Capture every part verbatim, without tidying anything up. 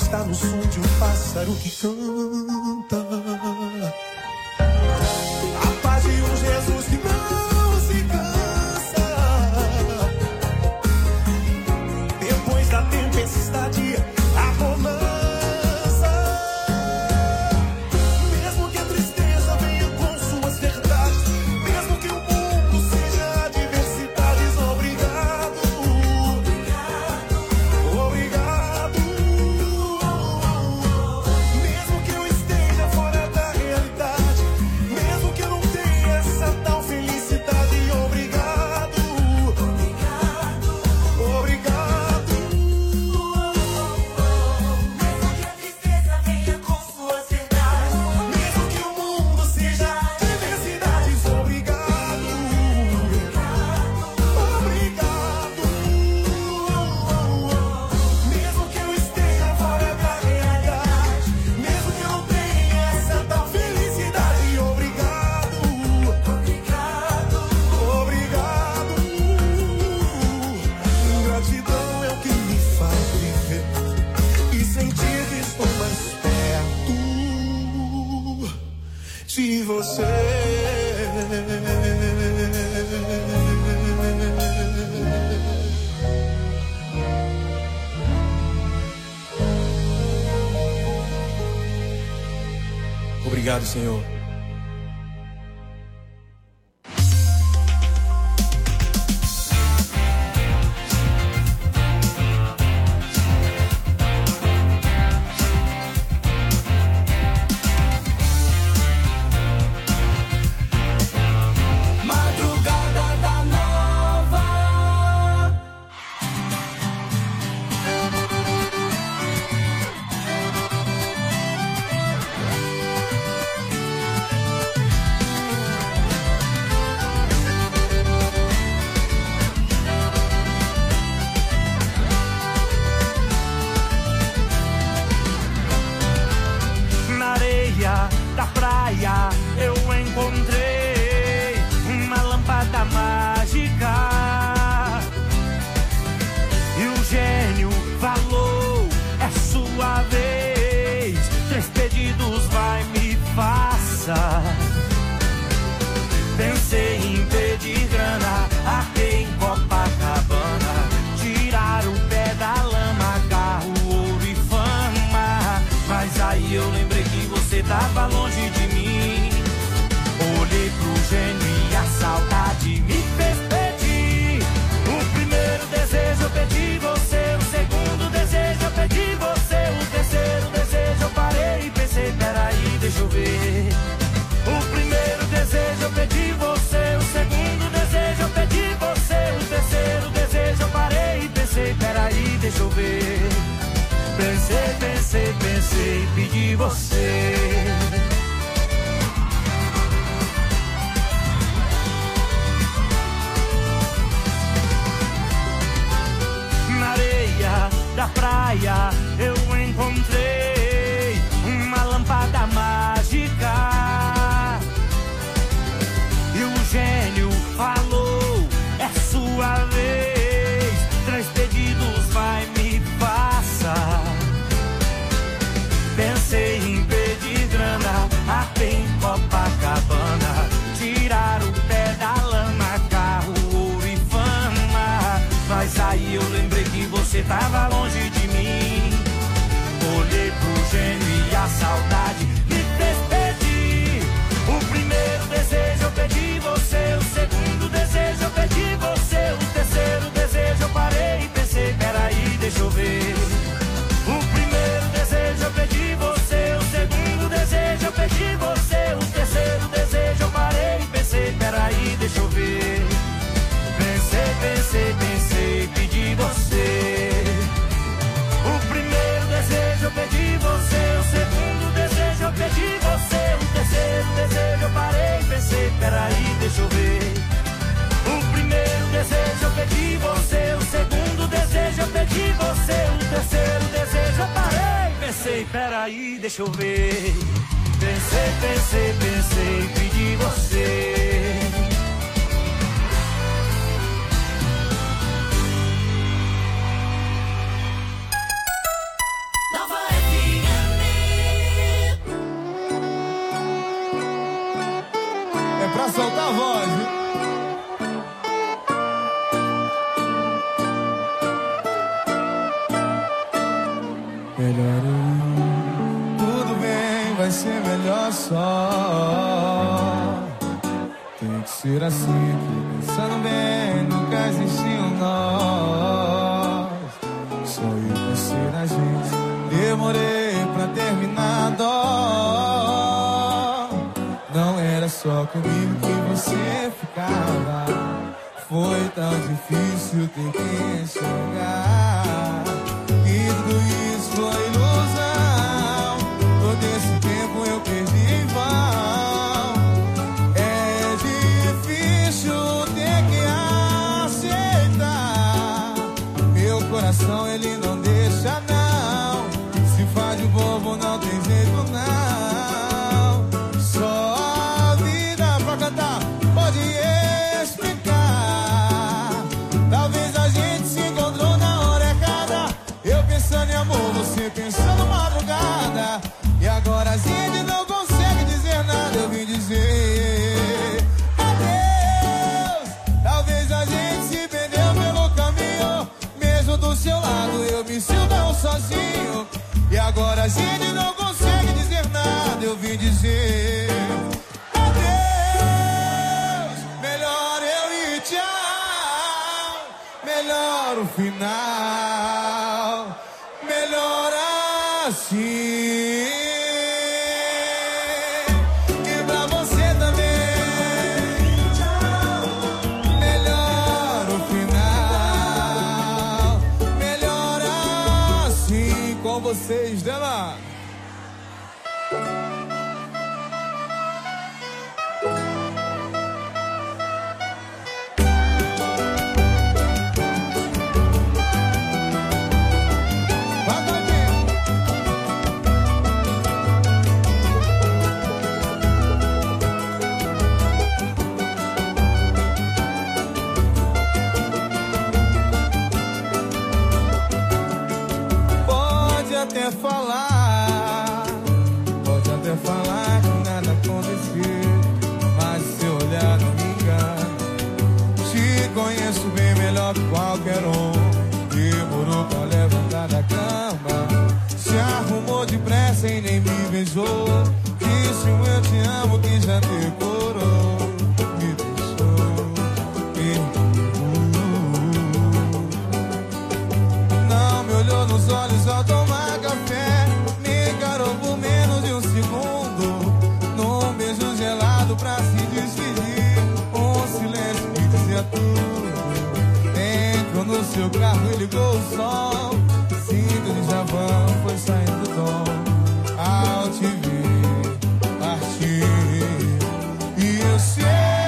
está no som de um pássaro que canta. A paz de um Jesus que não se cansa. Depois da tempestade, a bonança. Mesmo que a tristeza venha com suas verdades, mesmo que o mundo seja adversidades, obrigado, obrigado, obrigado. Mesmo que eu esteja fora da realidade, mesmo que eu não tenha essa tal felicidade, obrigado, obrigado, obrigado. Mesmo que a tristeza venha com suas verdades, mesmo que o mundo seja adversidades, obrigado, obrigado, mesmo que eu esteja fora da realidade, mesmo que eu não tenha essa tal felicidade, obrigado, obrigado, obrigado. Gratidão é o que me faz viver e sentir que estou mais perto de você. Obrigado, Senhor. Madrugada da Nova. Na areia da praia eu encontrei uma lâmpada mágica e o gênio falou: é sua vez, três pedidos vai, me faça. Pensei em pedir grana aqui em Copacabana, tirar o pé da lama, carro, ouro e fama. Mas aí eu lembrei que você tava longe de mim. Olhei pro gênio e a saudade me fez pedir. O primeiro desejo eu pedi você, o segundo desejo eu pedi você, o terceiro desejo eu parei e pensei, peraí, deixa eu ver. O primeiro desejo eu pedi você, o segundo desejo eu pedi você, o terceiro desejo eu parei e pensei, peraí, deixa eu ver. Pensei, pensei, pensei, pedi você. Na areia da praia eu encontrei uma lâmpada mágica e o gênio falou: é sua vez, três pedidos vai, me faça. Pensei em pedir grana aqui em Copacabana, tirar o pé da lama, carro, ouro e fama. Mas aí eu lembrei que você tava longe de mim. Olhei pro gênio e a saudade me fez pedir. O primeiro desejo eu pedi você, o segundo desejo eu pedi você, o terceiro desejo eu parei e pensei, peraí, deixa eu ver. O primeiro desejo eu pedi você, o segundo desejo eu pedi você, o terceiro desejo eu parei e pensei, peraí, deixa eu ver. Pensei, pensei, pensei, pedi você. O primeiro desejo eu pedi você, o segundo desejo eu pedi você, o terceiro desejo eu parei e pensei, peraí, deixa eu ver. O primeiro desejo eu pedi você, o segundo desejo eu pedi você, o terceiro desejo eu parei e pensei, peraí, deixa eu ver. Pensei, pensei, pensei, pedi você. Nova a voz, viu? Melhor eu ir, tudo bem, vai ser melhor só. Tem que ser assim, pensando bem, nunca existiu nós. Só eu pensei na gente, demorei pra terminar a dó. Não era só comigo que você ficava, foi tão difícil ter que enxergar. E tudo isso foi ilusão, todo esse tempo eu perdi em vão. É difícil ter que aceitar, meu coração ele não deixa não, se faz de bobo não tem jeito não. Só a vida pra cantar pode explicar. Talvez a gente se encontrou na hora errada, eu pensando em amor, você pensando madrugada. E agora a gente não consegue dizer nada, eu vim dizer adeus. Talvez a gente se perdeu pelo caminho, mesmo do seu lado eu me sinto tão sozinho. E agora a gente não consegue dizer nada, eu vim dizer adeus. Melhor eu ir, tchau. Melhor o final, melhor assim. E pra você também, melhor o final, melhor assim. Com vocês, dela. Pode até falar, pode até falar que nada aconteceu, mas seu olhar não me engana. Te conheço bem melhor que qualquer um. Demorou pra levantar da cama, se arrumou depressa e nem me beijou. Disse um eu te amo que já decorou. Me deixou, não me olhou nos olhos ao tomar café, me encarou por menos de um segundo, num beijo gelado pra se despedir. Um silêncio que dizia tudo. Entrou no seu carro e ligou o som, sinto de Javan foi saindo do tom. Ao te ver partir, e eu sei,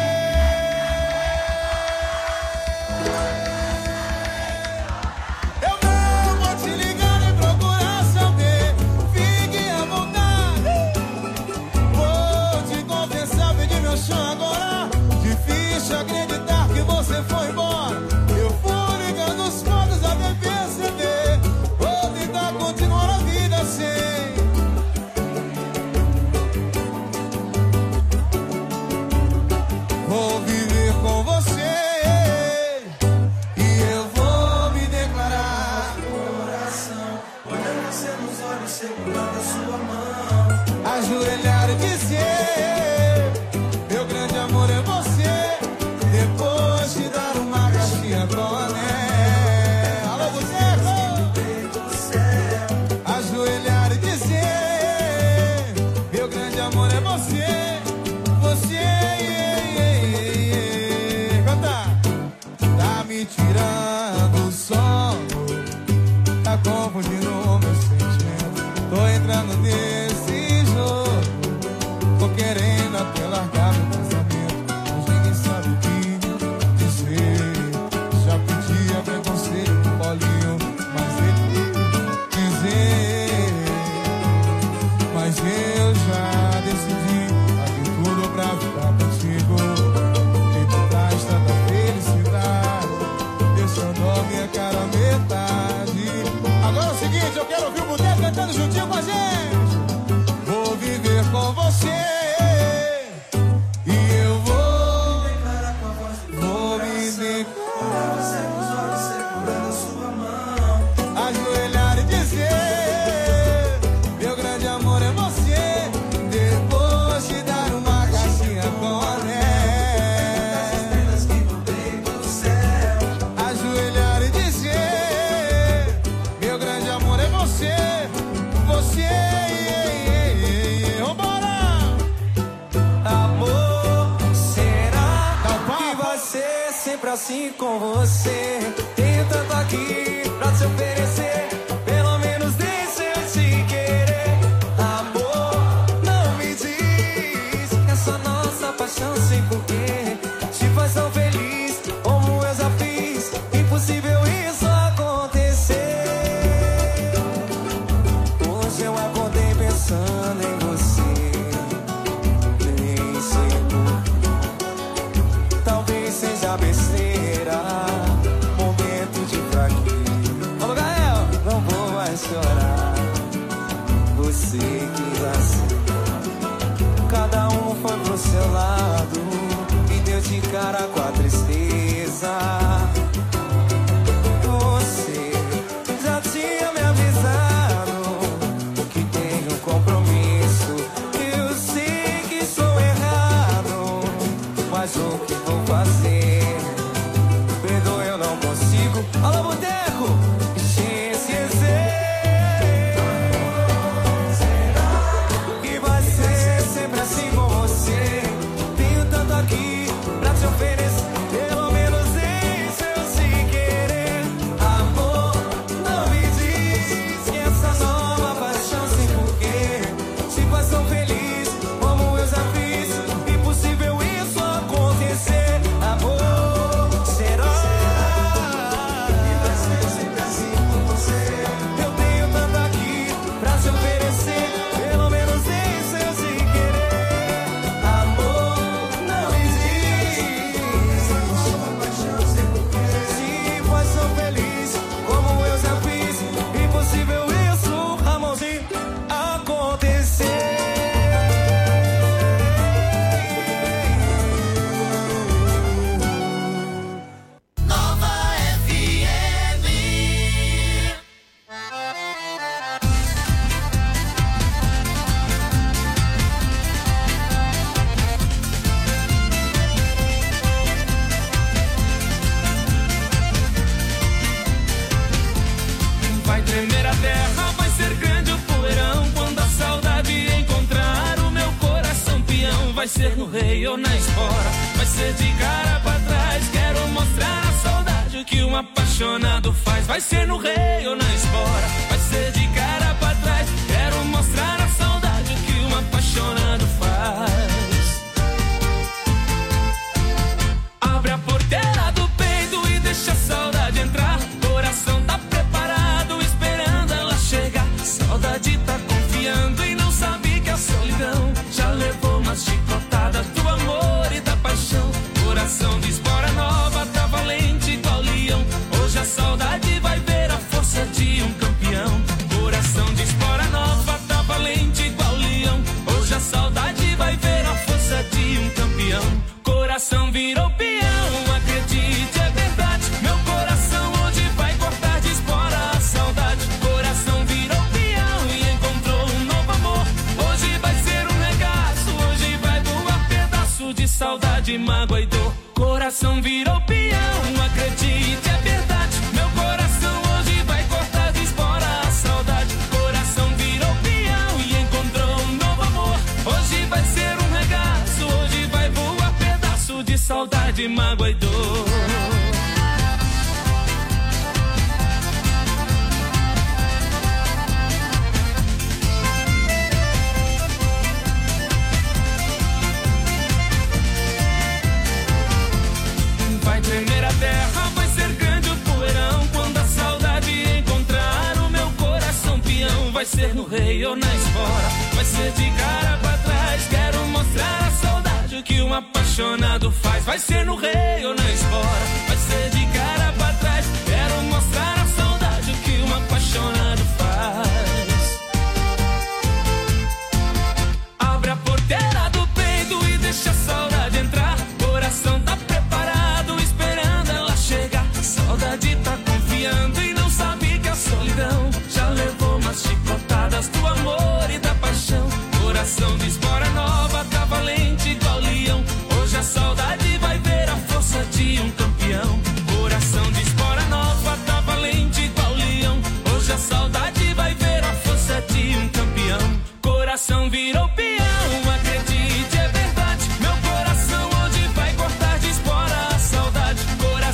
eu não vou te ligar nem procurar saber, fique à vontade. Vou te confessar, perdi meu chão agora. Difícil acreditar que você foi embora. Eu fui ligando os fotos até perceber, vou tentar continuar a vida sem. Vou viver com você e eu vou me declarar. Coração, olhando você nos olhos, segurando a sua mão, ajoelhar e dizer: meu grande amor é você. Depois te dar uma caixinha com anel. Alô, você, ajoelhar e dizer: meu grande amor é você. Você, yeah, yeah, yeah. Canta. Tá me tirando o sono, tá confundindo o meu sentimento. Tô entrando nesse jogo, tô querendo até largar meu pensamento, mas ninguém sabe o que dizer. Já pedia preconceito com Paulinho, mas ele dizer. Mas eu já decidi, abri tudo pra ficar contigo. E por trás tanta felicidade, deixando a minha cara metade. Agora é o seguinte, eu quero ouvir o Boteco cantando juntinho com a gente. Vou viver com você e eu vou sempre assim com você. Tenho tanto aqui pra te oferecer. Pelo menos deixa eu te querer. Amor, não me diz que essa nossa paixão sem porquê te faz tão feliz como eu já fiz. Impossível isso acontecer. Hoje eu acordei pensando em você. Nem sei por... Talvez seja besteira, momento de fraqueza. Ô Gael, não vou mais chorar. Você quis assim. Cada um foi pro seu lado e deu de cara com a tristeza. Você já tinha me avisado que tenho compromisso. Eu sei que sou errado, mas o que vou fazer? Perdoa, eu não consigo. Alô, boteco, te esquecer. E vai ser sempre assim com você. Tenho tanto aqui pra te oferecer. Pelo menos deixa eu te querer. Amor, não me diz que essa nova paixão sem porquê te faz tão feliz como eu já fiz. Impossível isso acontecer. Amor, será? E vai ser sempre assim com você. Eu tenho tanto aqui pra te oferecer. Pelo menos deixa eu te querer. Amor, não me diz se faz tão feliz como eu já fiz. Impossível isso, amorzinho, acontecer. Nova F M. Vai tremer a terra, vai ser grande o poeirão. Quando a saudade encontrar o meu coração peão. Vai ser no rei ou na espora, vai ser de cara pra trás. Quero mostrar a saudade, o que um apaixonado faz. Vai ser no rei ou na espora, vai ser de cara pra trás. Quero mostrar a saudade, o que um apaixonado faz. Abre a porteira do peito e deixa a saudade entrar. Coração tá preparado, esperando ela chegar. Saudade tá confiando e não sabe que a solidão já levou umas chicotadas do amor e da paixão. Coração de espora nova, tá valente igual leão. Hoje a saudade vai ver a força de um campeão. Coração de espora nova, tá valente igual leão. Hoje a saudade vai ver a força de um campeão. Coração virou peão, acredite, é verdade. Meu coração hoje vai cortar de espora a saudade. Coração virou peão e encontrou um novo amor. Hoje vai ser um regaço, hoje vai voar pedaço de saudade, mágoa e dor. Coração virou peão, acredite, é verdade. Meu coração hoje vai cortar de espora a saudade. Coração virou peão e encontrou um novo amor. Hoje vai ser um regaço, hoje vai voar pedaço de saudade, mágoa e dor. Vai tremer a terra, vai ser grande o poeirão. Quando a saudade encontrar o meu coração peão. Vai ser no rei ou na espora, vai ser de cara pra trás. Quero mostrar a saudade, o que um apaixonado faz. Vai ser no rei ou na espora, vai ser de cara pra trás. Quero mostrar a saudade, o que um apaixonado faz. Abre a porteira do peito e deixa a saudade entrar. Coração tá preparado, esperando ela chegar. Saudade tá confiando e não sabe que a solidão já levou umas chicotadas do amor e da paixão. Coração de espora nova, tá valente igual leão. Hoje a saudade vai ver a força de um campeão. Coração de espora nova, tá valente igual leão. Hoje a saudade vai ver a força de um campeão. Coração virou peão, acredite, é verdade. Meu coração hoje vai cortar de espora a saudade. Coração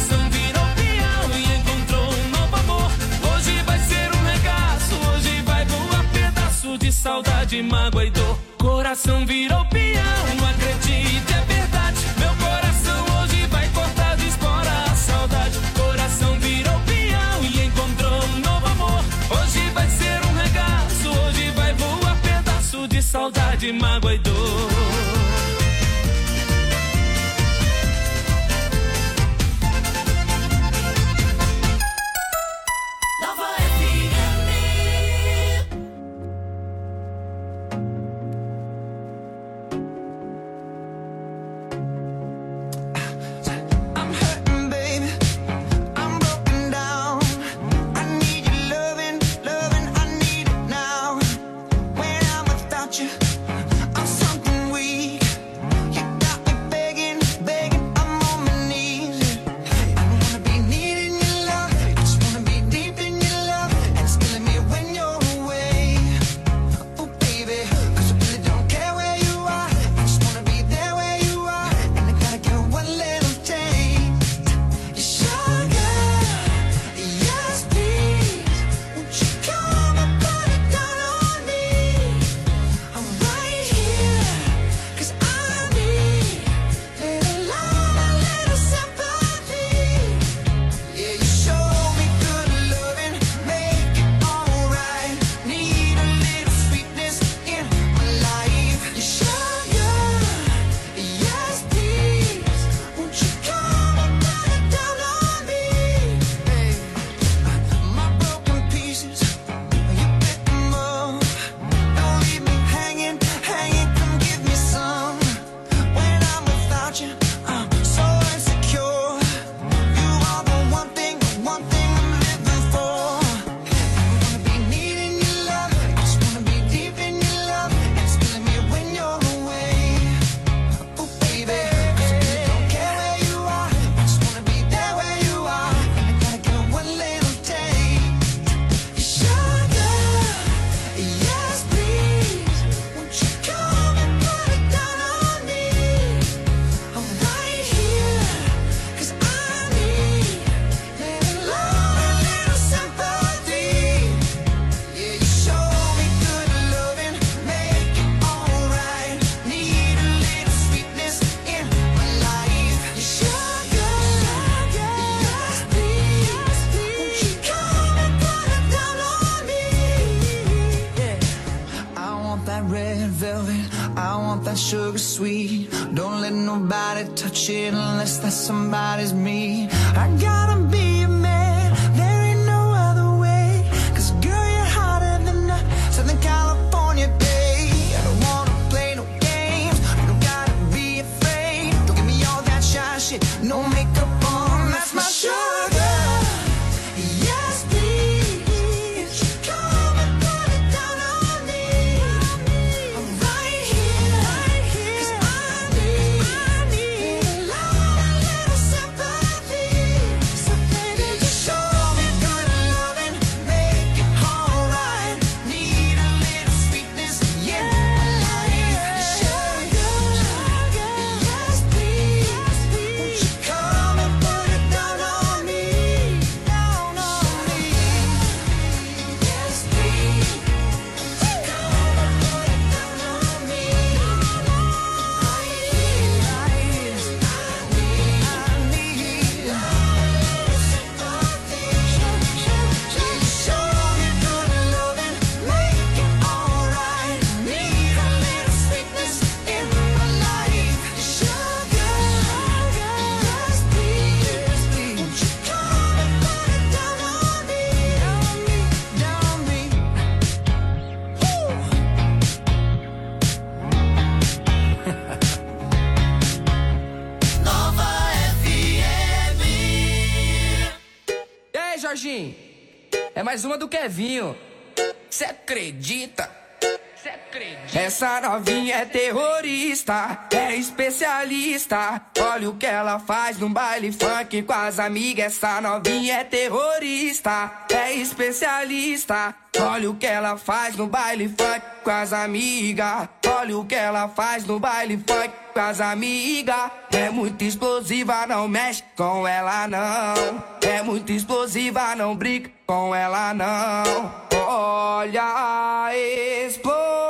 saudade, mágoa e dor. Coração virou peão, não acredito, é verdade. Meu coração hoje vai cortar de espora a saudade. Coração virou peão e encontrou um novo amor. Hoje vai ser um regaço, hoje vai voar pedaço de saudade, mágoa e dor. Sugar sweet, don't let nobody touch it unless that somebody's me. I gotta be a man, there ain't no other way. Cause girl, you're hotter than a Southern California day. I don't wanna play no games, you don't gotta be afraid. Don't give me all that shy shit, no makeup on, that's my sugar. Yes, please, come and put it down on me. I'm right here. Jorginho, é mais uma do Kevinho. Cê acredita? Cê acredita? Essa novinha é terrorista, é especialista. Olha o que ela faz num baile funk com as amigas. Essa novinha é terrorista, é especialista. Olha o que ela faz no baile funk com as amigas. Olha o que ela faz no baile funk com as amigas. É muito explosiva, não mexe com ela não. É muito explosiva, não brinca com ela não. Olha a explosão.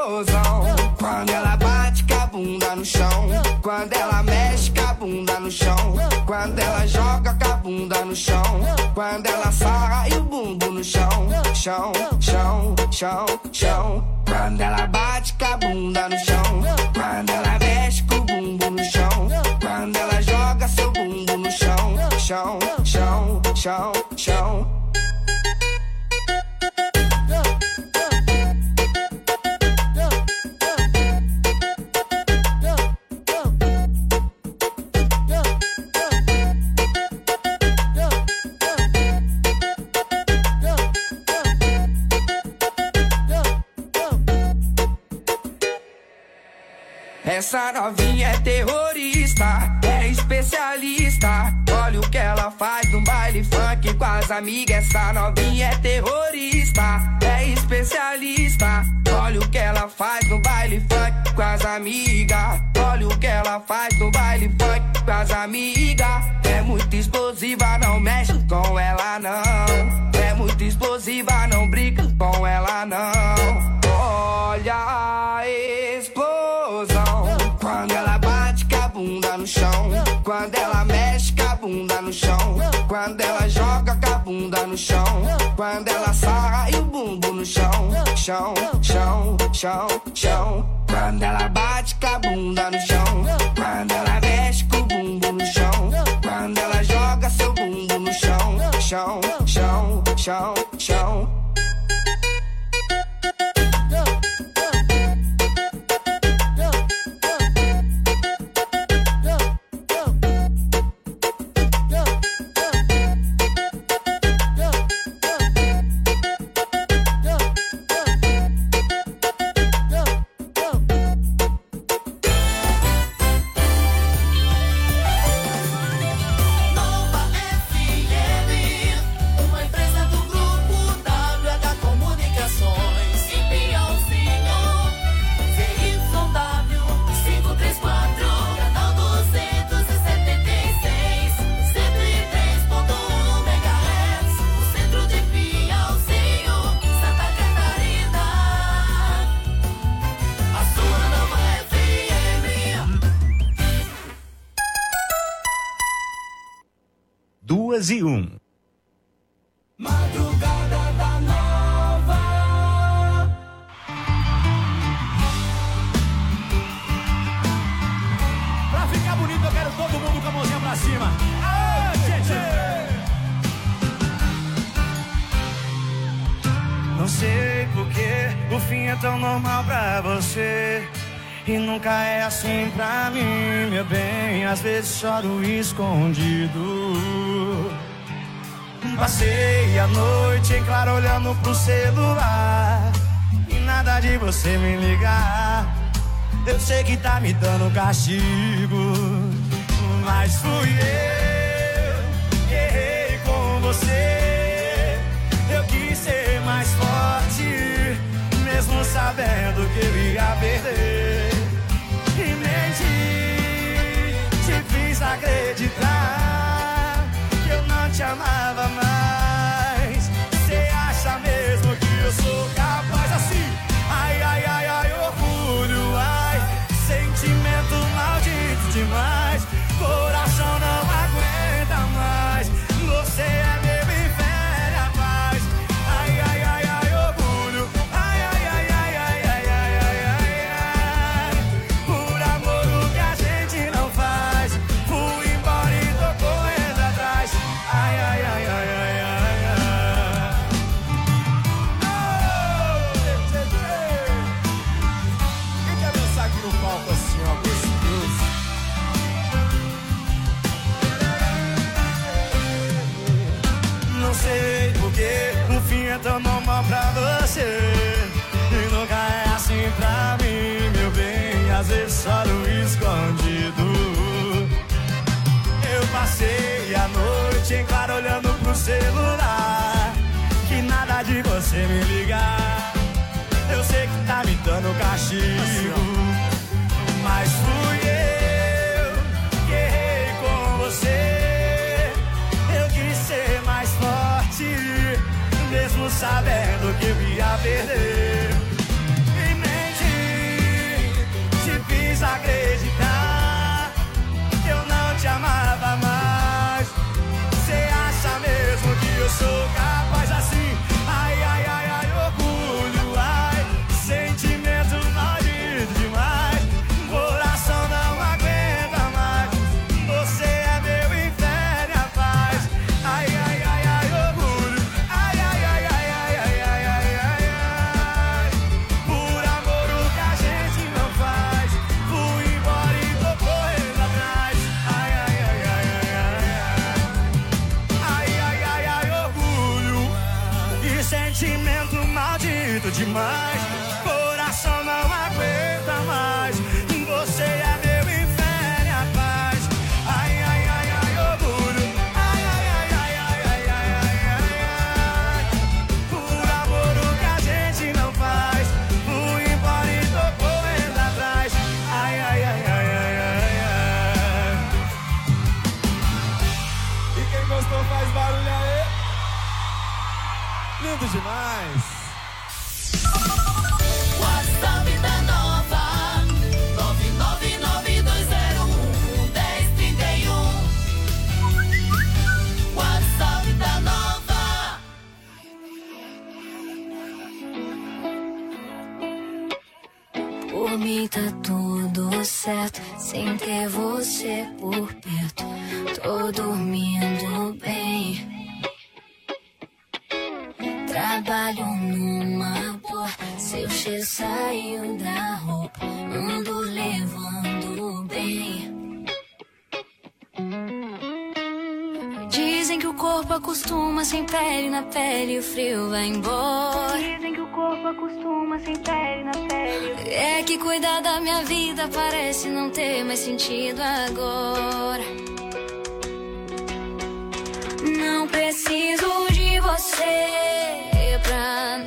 explosão. Quando ela bate com a bunda no chão, quando ela mexe com a bunda no chão, quando ela joga com a bunda no chão, quando ela sarra e o bumbum no chão, chão, chão, chão, chão. Quando ela bate com a bunda no chão, quando ela mexe com o bumbum no chão, quando ela joga seu bumbum no chão, chão, chão, chão, chão. Essa novinha é terrorista, é especialista. Olha o que ela faz no baile funk com as amigas. Essa novinha é terrorista, é especialista. Olha o que ela faz no baile funk com as amigas. Olha o que ela faz no baile funk com as amigas. É muito explosiva, não mexe com ela não. É muito explosiva, não brinca com ela não. Olha a explosão. Quando ela bate com a bunda no chão, quando ela mexe com a bunda no chão, quando ela joga com a bunda no chão, quando ela sarra e o bumbum no chão, chão, chão, chão, chão. Quando ela bate com a bunda no chão, quando ela mexe com o bumbum no chão, quando ela joga seu bumbum no chão, chão, chão, chão, chão. Duas e um. Madrugada da Nova. Pra ficar bonito eu quero todo mundo com a mãozinha pra cima. Ah, tchê, tchê. Não sei porque o fim é tão normal pra você e nunca é assim pra mim, meu bem. Às vezes choro escondido. Passei a noite em claro olhando pro celular e nada de você me ligar. Eu sei que tá me dando castigo, mas fui eu que errei com você. Eu quis ser mais forte, mesmo sabendo que eu ia perder. E menti, te fiz acreditar que eu não te amava mais. Cê acha mesmo que eu sou capaz assim? Ai, ai, ai, ai, orgulho, ai, sentimento maldito demais. Coração não aguenta mais. Você é meu inferno, rapaz. Ai, ai, ai, ai, orgulho. Ai, ai, ai, ai, ai, ai, ai, ai, ai, ai. Por amor o que a gente não faz. Fui embora e tô correndo atrás. Ai, ai, ai, ai, ai, ai, ai. Oh, Quem quer dançar aqui no palco assim, ó, gostoso? Não sei porque o fim é tão normal pra você e nunca é assim pra mim, meu bem. Às vezes choro escondido. Eu passei a noite em claro olhando pro celular, que nada de você me ligar. Eu sei que tá me dando castigo, mas fui eu que errei com você. Eu quis ser mais forte, mesmo sabendo que eu ia perder. E menti, mais. Coração não aguenta mais. Você é meu inferno e a paz. Ai, ai, ai, ai, orgulho. Ai, ai, ai, ai, ai, ai, ai, ai, ai. Por amor o que a gente não faz. Fui embora e tô correndo atrás. Ai, ai, ai, ai, ai, ai, ai. E quem gostou faz barulho aí. Lindo demais. WhatsApp da Nova nove nove nove dois zero um um zero três um. WhatsApp da Nova. Por mim tá tudo certo, sem ter você por perto. Tô dormindo bem. Trabalho numa boa, seu cheiro saiu da roupa. Ando levando bem. Dizem que o corpo acostuma sem pele na pele, o frio vai embora. Dizem que o corpo acostuma sem pele na pele. É que cuidar da minha vida parece não ter mais sentido agora. Não preciso de você pra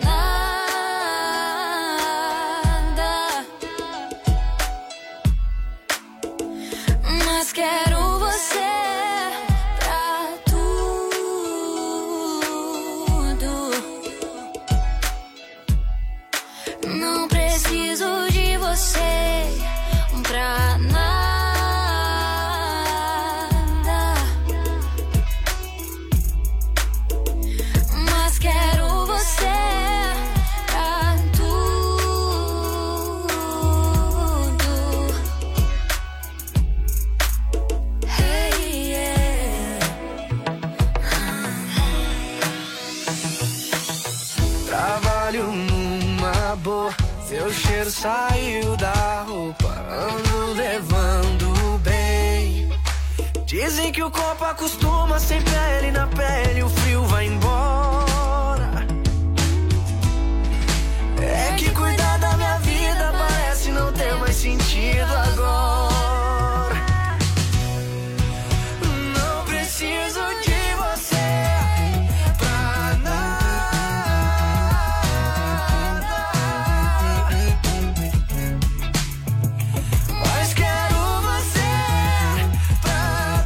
nada, mas quero você pra tudo. Não preciso de você pra nada, mas quero você pra tudo. Hey, yeah. Trabalho numa boa, seu cheiro saiu da roupa. Ando levando bem. Dizem que o corpo acostuma sem pele na pele, o frio vai embora. É que cuidar da minha vida parece não ter mais sentido agora. Não preciso de você pra nada, mas quero você pra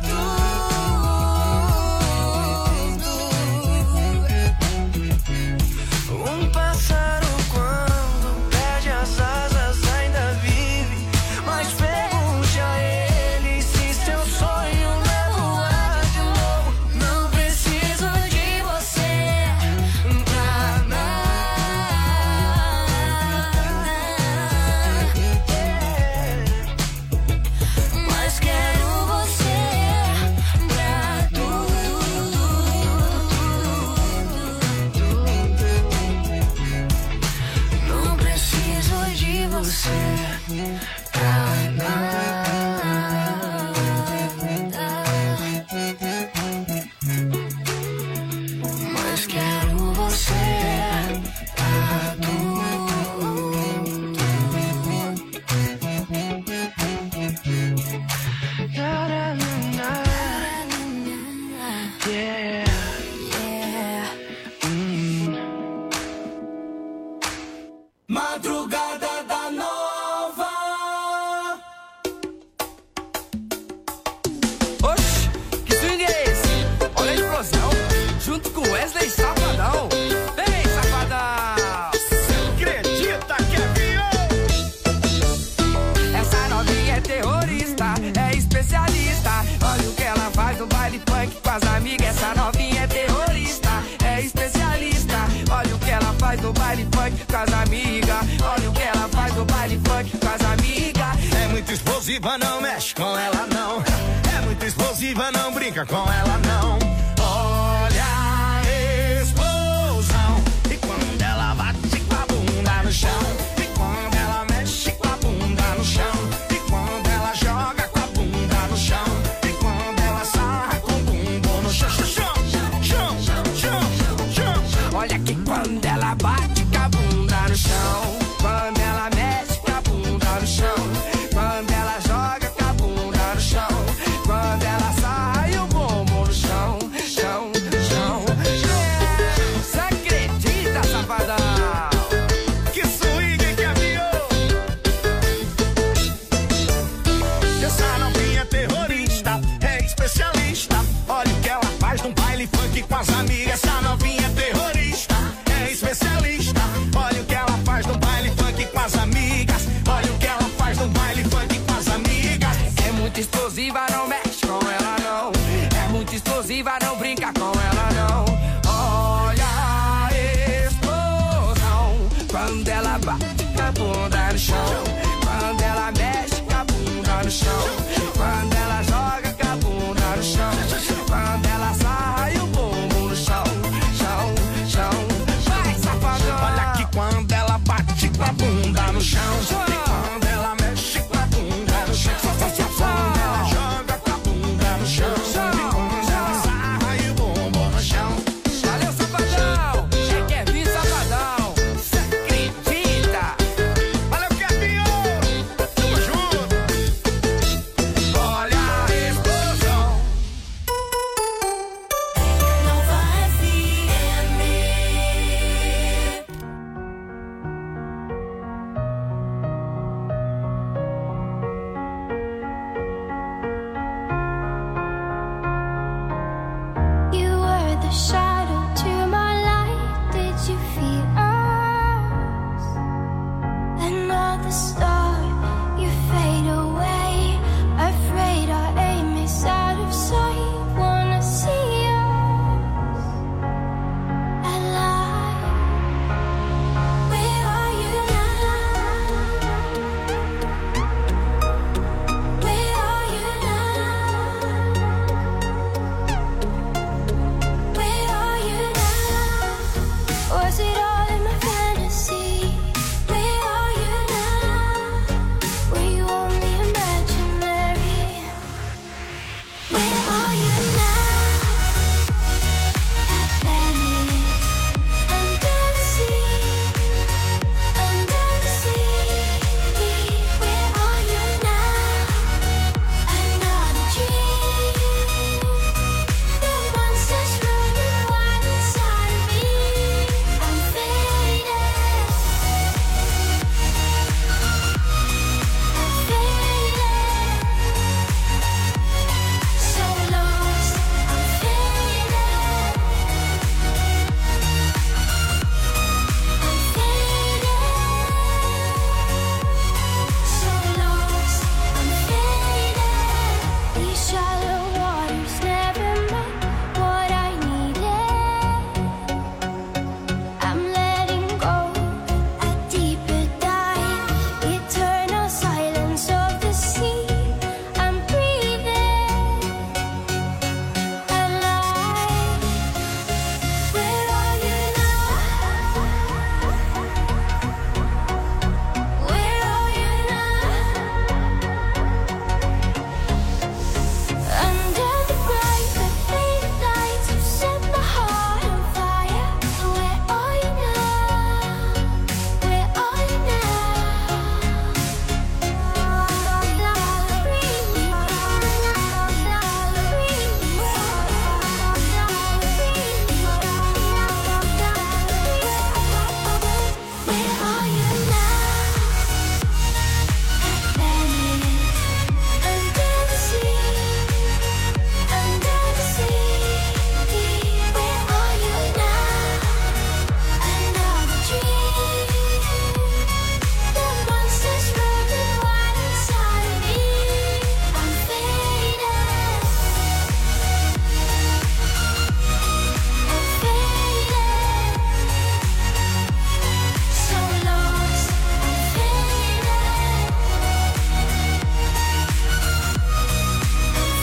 tudo. Um pássaro quando perde as asas ainda vive, mas pergunte a ele se seu sonho não é voar de novo. Não preciso de você pra nada, mas quero você pra tudo. Não preciso de você pra nada, mas quero você pra tudo. Yeah, yeah. Madrugada da Nova. Oxi, que swing é esse? Olha a explosão, junto com Wesley Safadão. Vem, Safadão! Você acredita que é viol? Essa novinha é terrorista, é especialista. Olha o que ela faz no baile funk com as amigas. Essa novinha é terrorista, é especialista. Olha o que ela faz no baile funk com as amigas. Olha o que ela faz no baile funk com as amigas. É muito explosiva, não mexe com ela não. É muito explosiva, não brinca com ela não. Olha a explosão. E quando ela bate com a bunda no chão, e quando ela mexe com a bunda no chão, e quando ela joga com a bunda no chão, e quando ela sarra com o bumbum no chão, chão, chão, chão, chão, chão. Olha que quando ela bate com a bunda no chão. explosiva, não mexe com ela não. É muito explosiva, não brinca com ela não. Olha a explosão quando ela bate com a bunda no chão. Quando ela mexe com a bunda no chão. Quando ela joga com a bunda no chão. Quando ela sarra e o bumbum no chão. Chão, chão, vai safadão. Olha que quando ela bate com a bunda no chão. E quando ela mexe com a bunda no chão. Quando ela joga com a bunda no chão. E quando ela sarra e o bumbum no chão. Valeu, safadão! Já quer vir, safadão! Cê acredita? Valeu, Kevinho! Tamo junto! Olha a explosão! Nova F M. You were the shadow to my light. Did you feel us? Another star, you fade away. Afraid our aim is out of sight. Wanna see us alive. Where are you now? Where are you now? Where are you now? Was it all in my fantasy? Where are you now? Were you only imaginary? Where are you now? At Venice, under the sea, under the sea. Where are you now? Another dream. The monsters running wild inside of me. I'm faded. I'm faded. So lost. I'm faded. I'm faded. So lost. I'm faded. These shallow waters never meant what I needed. I'm letting go a deeper dive. Eternal silence of the sea. I'm breathing alive. Where are you now? Where are you now? Under the bright red faded lights, you set my heart on fire. Where are you now? Where are you Where are you now? At Venice, under the sea, under the sea. Where are you now? Another dream. The monsters running wild inside of me. I'm faded. I'm faded. So lost. I'm faded. I'm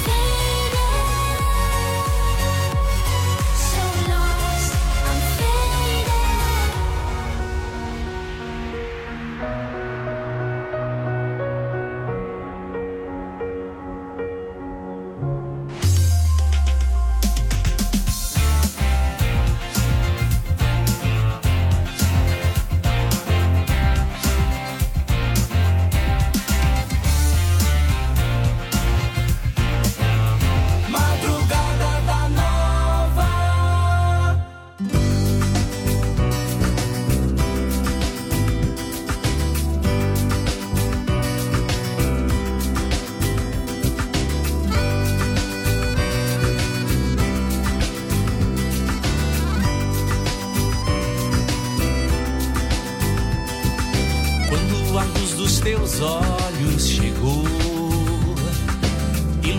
faded. So lost. I'm Madrugada da Nova. Quando a luz dos teus olhos chegou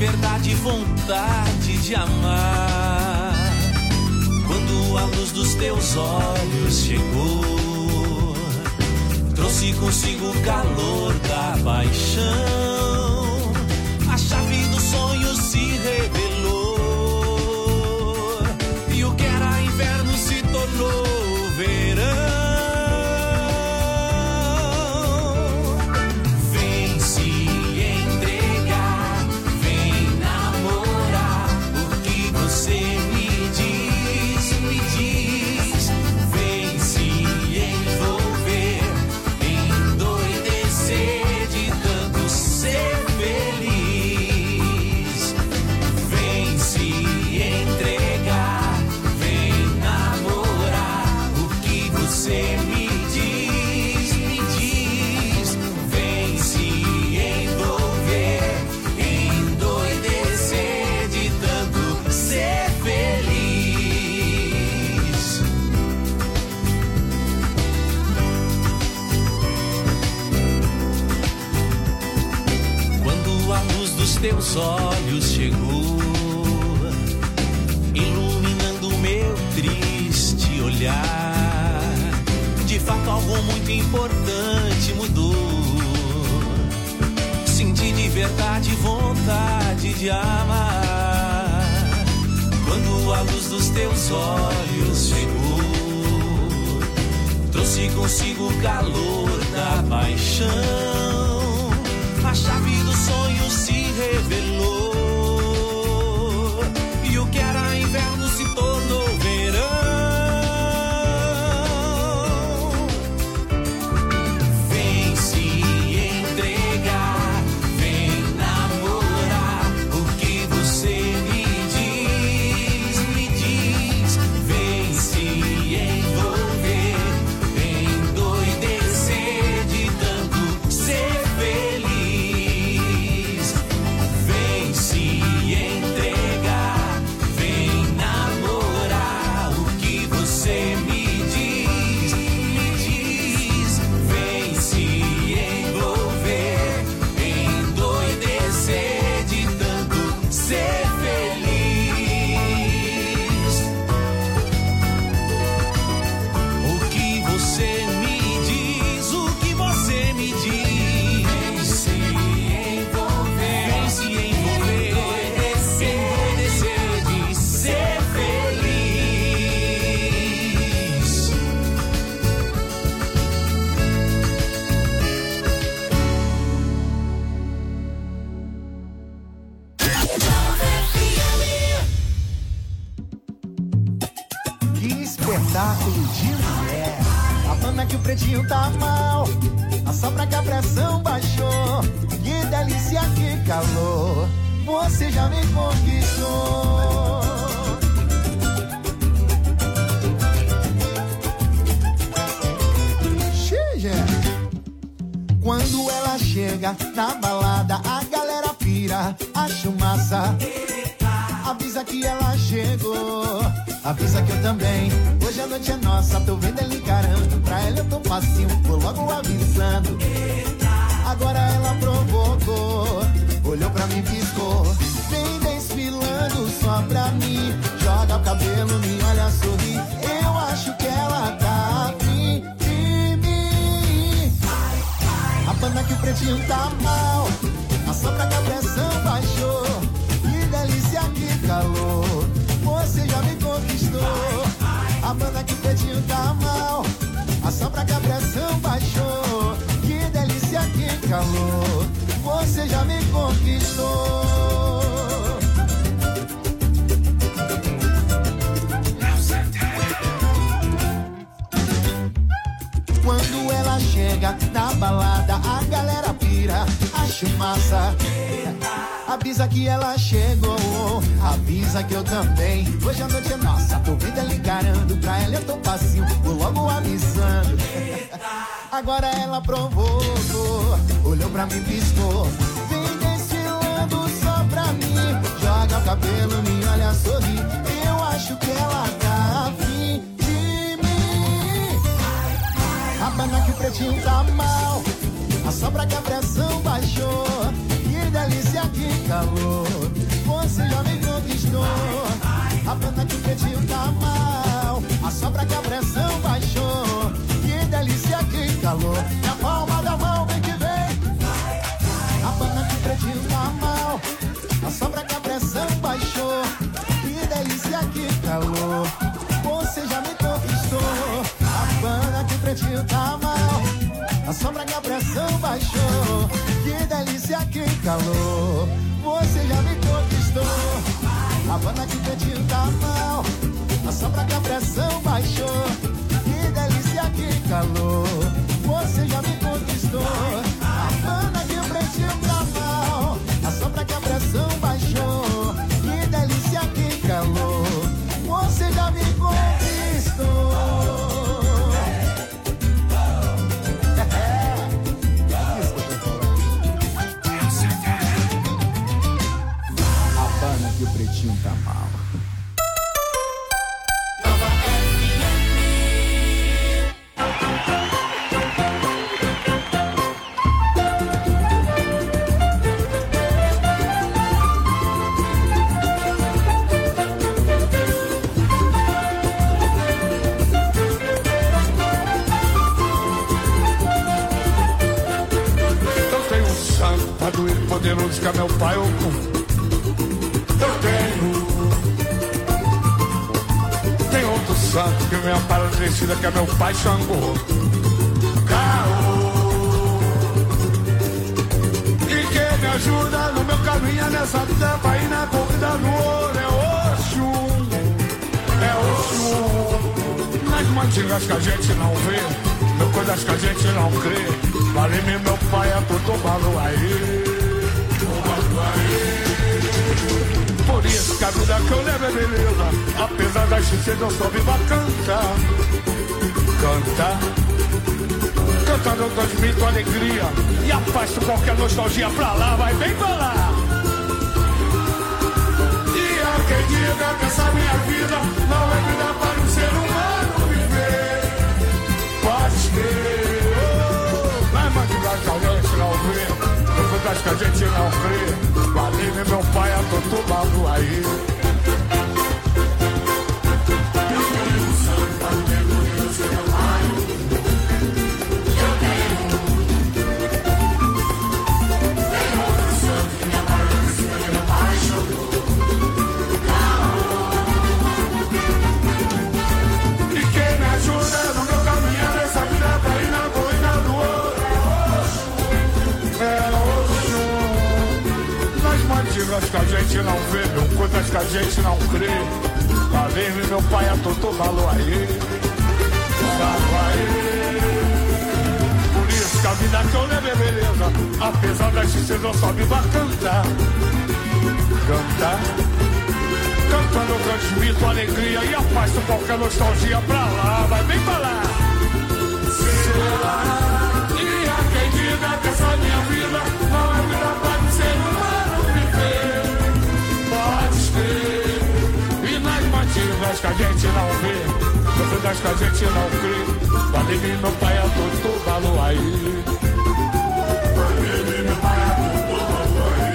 verdade vontade de amar. Quando a luz dos teus olhos chegou, trouxe consigo o calor da paixão. A chave do sonho se revelou, e o que era inverno se tornou verão. Teus olhos chegou, iluminando meu triste olhar. De fato algo muito importante mudou. Senti de verdade vontade de amar. Quando a luz dos teus olhos chegou, trouxe consigo o calor da paixão. A chave do sonho se revelou, e o que era inverno se tornou verão. Vem se entregar, vem namorar. O que você me diz, me diz. Vem se envolver, endoidecer de tanto ser feliz. Espetáculo de mulher. A banda que o pretinho tá mal, assopra que a pressão baixou. Que delícia, que calor, você já me conquistou. Chega. Quando ela chega na balada, a galera pira, acho massa. Avisa que ela chegou, avisa que eu também. Hoje a noite é nossa, tô vendo ela encarando. Pra ela eu tô facinho, vou logo avisando. Agora ela provocou, olhou pra mim, piscou. Vem desfilando só pra mim, joga o cabelo, me olha sorrir. Eu acho que ela tá afim de mim. A banda que o pretinho tá mal, assopra que a pressão baixou. Que delícia, que calor, você já me conquistou. A banda que o pretinho tá mal, assopra que a pressão baixou. Que delícia, que calor, você já me conquistou. Quando ela chega na balada, a galera pira, acho massa. Avisa que ela chegou, avisa que eu também. Hoje a noite é nossa, tô vendo ela encarando. Pra ela eu tô facinho, vou logo avisando. Agora ela provocou, olhou pra mim, piscou. Vem desfilando só pra mim, joga o cabelo, me olha sorrir. Eu acho que ela tá afim de mim. A banda que o pretinho tá mal, assopra que a pressão baixou. Que delícia, que calor, calor. Você já me conquistou. Havana que pretinho tá mal. Só pra que a pressão baixou. Que delícia, que calor. Você já me conquistou. Havana que pretinho tá mal. Só pra que a pressão baixou. Que delícia, que calor. Você já me conquistou. Havana que o pretinho tá mal. Poderoso que é meu pai oculto. Eu tenho Tem outro santo que me ampara descida, que é meu pai Xangô. Caô. E quem me ajuda no meu caminho é nessa tampa e na corrida no ouro. É Oxum, é Oxum. Nas mantingas que a gente não vê, meu coisas que a gente não crê. Vale-me meu pai, é tudo balo aí. Por isso que a vida que eu levo é beleza. Apesar das tristezas eu só vivo a cantar. Cantar. Cantando eu transmito alegria e afasto qualquer nostalgia pra lá. Vai bem pra lá. E há quem diga que essa minha vida não é vida para um ser humano viver. Pode crer. Vai mandar que a gente não vê. Coisas que a gente não crê. Valeu, meu pai, é todo mago aí. Eu tenho um santo, eu tenho Deus, meu pai. Eu tenho Tenho outro santo que me aparece, que meu pai jogou. E quem me ajuda no meu caminho nessa vida pra ir na corrida do ouro. É mantigas que a gente não vê, meu, coisas que a gente não crê. Valeu, meu pai, é todo valor aí. Por isso que a vida que eu levo é beleza. Apesar das tristezas eu só vivo a cantar. Cantar. Cantando eu transmito alegria e afasto qualquer nostalgia pra lá. Vai bem pra lá. Sei lá. E há quem diga que essa minha vida não é vida para um ser humano. Pode crer. E nas mantigas que a gente não vê, coisas que a gente não crê. Valeu, meu pai, é todo valor aí. Valeu, meu pai, é todo valor aí.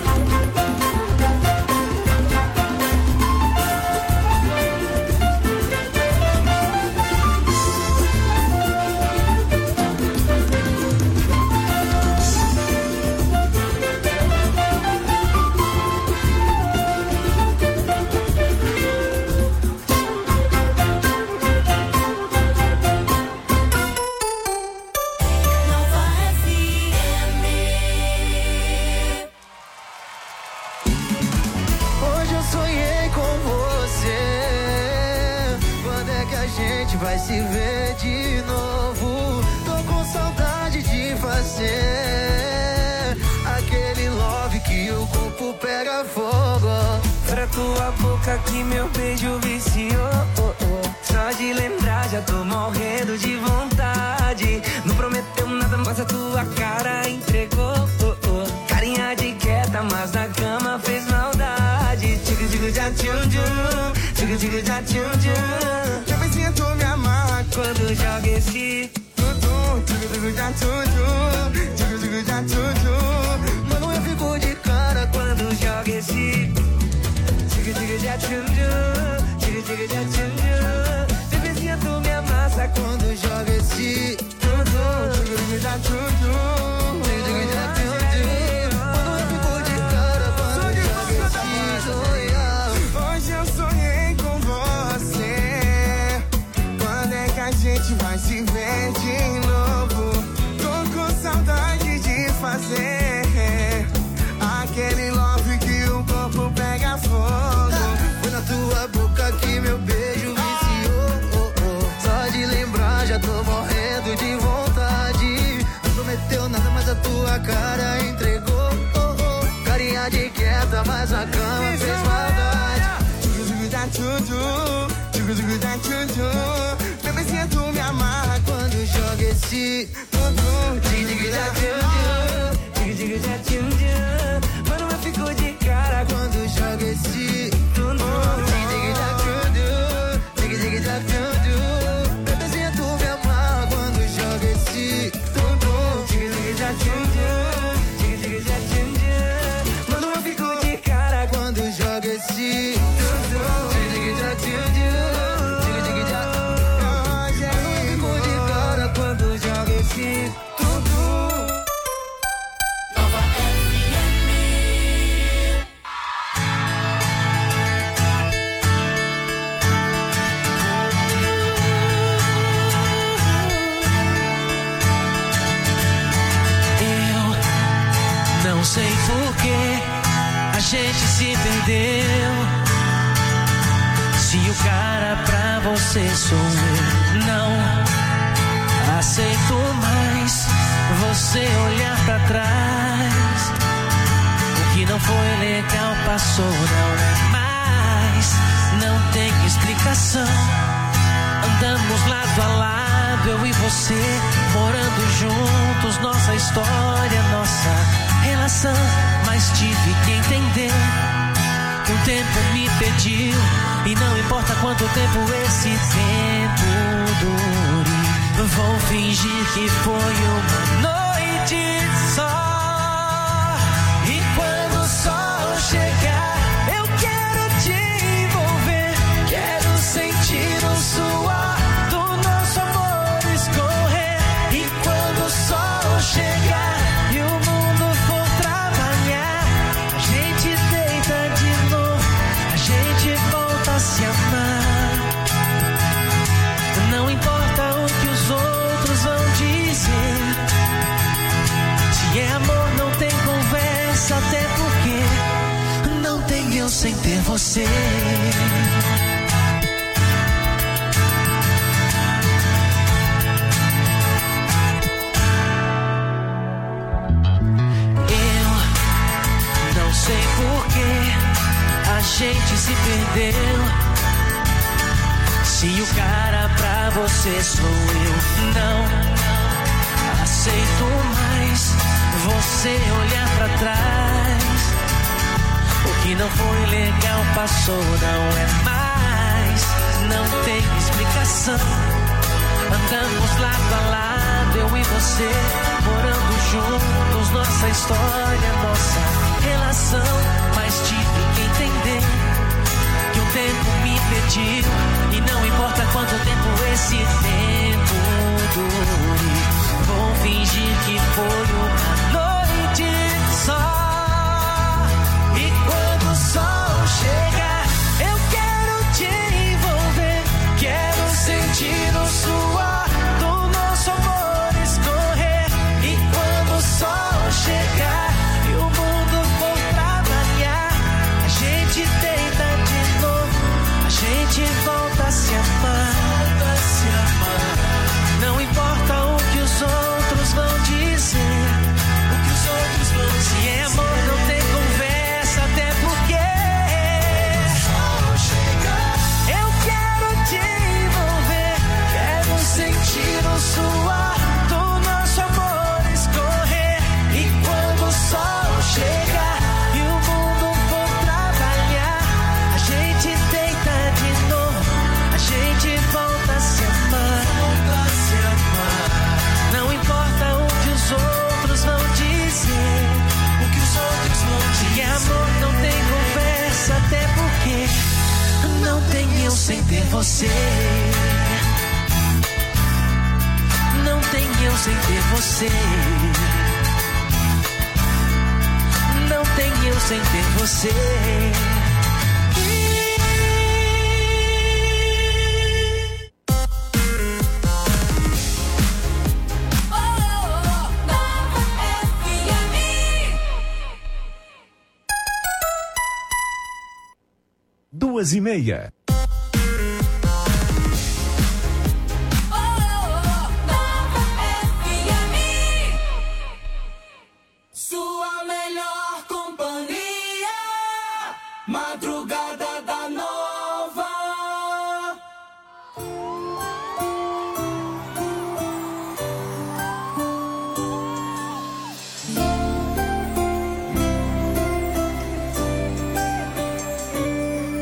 Vai se ver de novo. Tô com saudade de fazer aquele love que o corpo pega fogo. Pra tua boca que meu beijo viciou. Só de lembrar já tô morrendo de vontade. Não prometeu nada, mas a tua cara entregou. Carinha de quieta, mas na cama fez maldade. Tico, tico, já, tchum, tchum. Tico, tico, já, tchum, tchum. Já vizinha, tu me amar quando joga esse tudo. Tico, tico, já, tchum, tchum. Tico, tico, já, tchum, tchum. Mano, eu fico de cara quando joga esse tico, tico, já, tchum, tchum. Tico, tico, já, tchum, tchum. Bebezinha, tu me amassa quando joga esse tudo. Tico, tico, já, tchum, tchum. Tico, tico, já, tchum, tchum. Mano, eu fico de cara quando joga esse tudo. Hoje eu sonhei com você. Quando é que a gente vai se ver de novo? Tô com saudade de fazer tchum-tchum, tchugu-tchugu-tchá, tchum-tchum. Bebezinha, tu me amarra quando joga esse tum-tum, tchugu-tchugu-tchá, tchum-tchum, tchugu-tchugu-tchá, tchum-tchum. Mano, eu fico de cara quando joga esse tum-tum, tchugu-tchugu-tchá, tchum-tchum, tchugu-tchugu-tchá, tchum-tchum. Bebezinha, tu me amarra quando joga esse tum-tum, tchugu-tchugu-tchá, tchum-tchum, tchugu-tchugu-tchá, tchum-tchum. Mano, eu fico de cara quando joga esse tum-tum, tchugu-tchugu-tchá, tchum-tchum. Não sei por que a gente se perdeu. Se o cara pra você sou eu, não aceito mais você olhar pra trás. O que não foi legal passou, não é mais. Não tem explicação. Andamos lado a lado, eu e você, morando juntos, nossa história, nossa relação. Mas tive que entender que o tempo me pediu, e não importa quanto tempo esse tempo dure, vou fingir que foi uma noite só. E quando o sol chegar, eu quero te envolver, quero sentir o suor do nosso amor escorrer. E quando o sol chegar e o mundo for trabalhar, a gente deita de novo, a gente volta a se amar. Não importa o que os outros vão dizer, se é amor não tem conversa, até porque não tem eu sem ter você. Eu não sei por que a gente se perdeu. Se o cara pra você sou eu, não aceito mais você olhar pra trás. O que não foi legal passou, não é mais. Não tem explicação. Andamos lado a lado, eu e você, morando juntos, nossa história, nossa relação. Mas tive que entender que o tempo me pediu, e não importa quanto tempo esse tempo dure, vou fingir que foi uma noite só. E quando o sol chegar, eu quero te envolver, quero sentir o suor do nosso amor escorrer. E quando o sol chegar e o mundo for trabalhar, a gente deita de novo, a gente volta a se amar. Volta a se amar. Não importa o que os outros vão dizer, o que os outros vão dizer. Se é amor não tem conversa, até porque eu quero te envolver, quero sentir o suor do nosso amor escorrer. E quando o sol chegar e o mundo for trabalhar, a gente deita de novo, a gente volta a se amar. Volta a se amar. Não importa o que os outros vão dizer, o que os outros vão dizer. Se é amor não tem conversa, até porque não tem eu sem ter você. Não tem eu sem ter você. Não tem eu sem ter você. Duas e meia. Sua melhor companhia, madrugada da nova.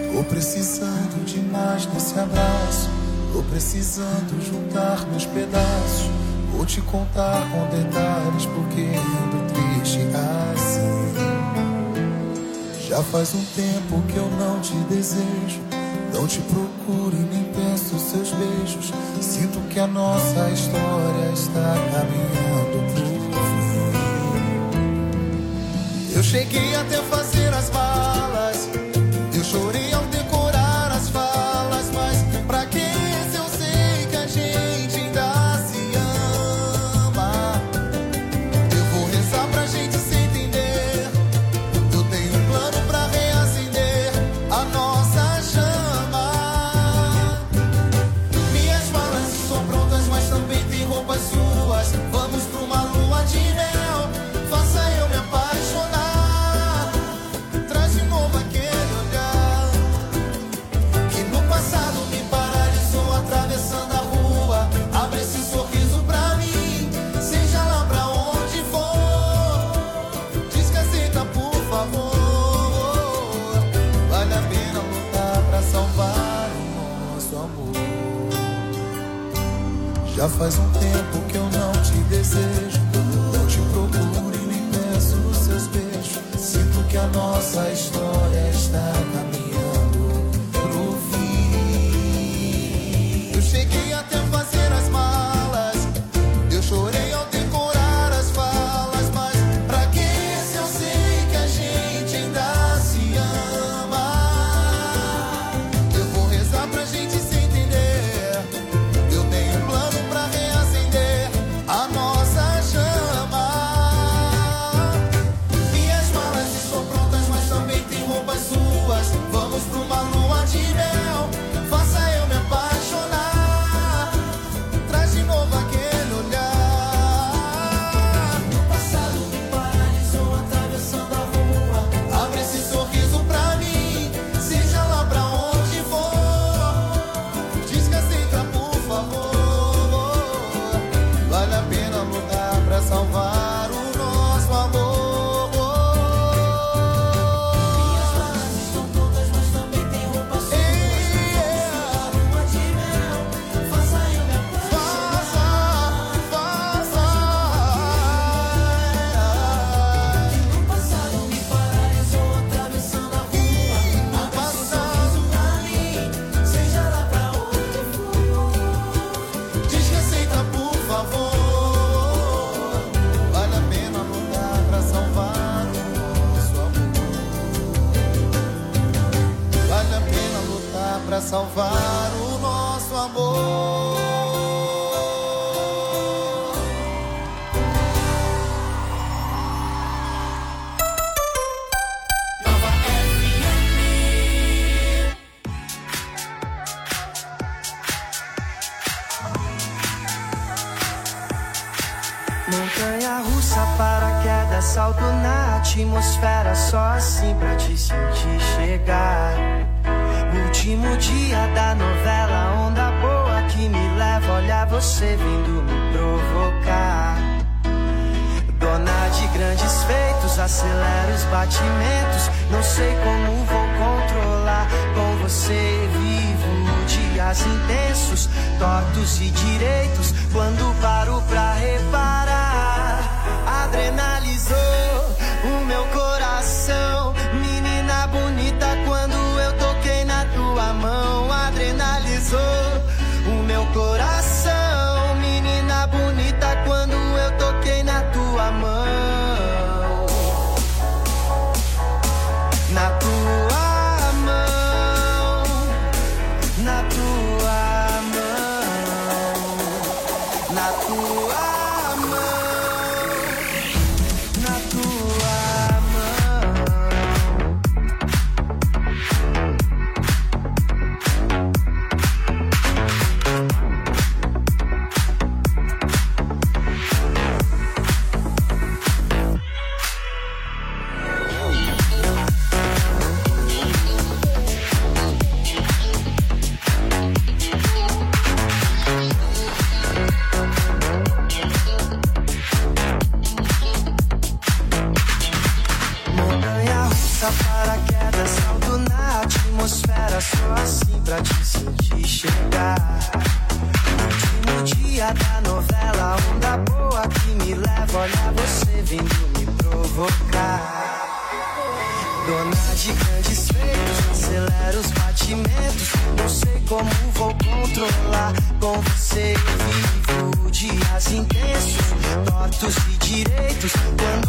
Tô precisando de mais desse abraço. Tô precisando juntar meus pedaços. Vou te contar com detalhes porque ando triste assim. Já faz um tempo que eu não te desejo. Não te procuro e nem penso seus beijos. Sinto que a nossa história está caminhando pro fim. Eu cheguei até fazer as malas. Eu chorei ao decorar as falas. Mas pra que se eu sei que a gente ainda se ama? Eu vou rezar pra gente se entender. Eu tenho um plano pra reacender a nossa chama. Minhas malas estão prontas, mas também tem roupas suas. Vamos pra uma lua de mel. Faça eu me apaixonar. Traz de novo aquele olhar que no passado me paralisou atravessando a rua. Abre esse sorriso pra mim, seja lá pra onde for. Diz que aceita, por favor. Vale a pena lutar pra salvar o nosso amor. Já faz um tempo que eu não te desejo. Não te procuro e nem peço os seus beijos. Sinto que a nossa história está caminhando pro fim. Eu cheguei até fazer as malas. Eu chorei ao decorar as falas. Mas pra que se eu sei que a gente ainda se ama? Eu vou rezar pra gente se entender. Eu tenho um plano pra reacender a nossa chama. Minhas malas estão prontas, mas também tem roupas suas. Vamos pra uma lua de mel. Faça eu me apaixonar. Traz de novo aquele olhar. No passado me paralisou atravessando a rua. Abre esse sorriso pra mim, seja lá pra onde for. Diz que aceita, por favor. Vale a pena lutar pra salvar o nosso amor. Minhas malas estão prontas, mas também tem roupas suas. Lua de mel, faça eu me apaixonar. Faça, faça. No passado me paralisou atravessando a rua. Abre esse sorriso pra mim, seja lá pra onde for. Diz que aceita, por favor. Vale a pena lutar pra salvar o nosso amor. Vale a pena lutar pra salvar o nosso amor. Nova F M. Montanha russa, paraquedas, salto na atmosfera. Só assim pra te sentir chegar. Último dia da novela, onda boa que me leva. Olha você vindo me provocar. Dona de grandes feitos, acelera os batimentos. Não sei como vou controlar. Com você vivo dias intensos, tortos e direitos. Quando paro pra reparar, adrenalizou o meu coração. Menina bonita, quando eu toquei na tua mão, adrenalizou o meu coração. Menina bonita, quando eu toquei na tua mão. Na tua mão, na tua mão, na tua mão, na tua mão. só assim pra te sentir chegar. Último dia da novela, onda boa que me leva. Olha você vindo me provocar. Dona de grandes feitos, acelera os batimentos. Não sei como vou controlar. Com você eu vivo dias intensos, tortos e direitos. Quando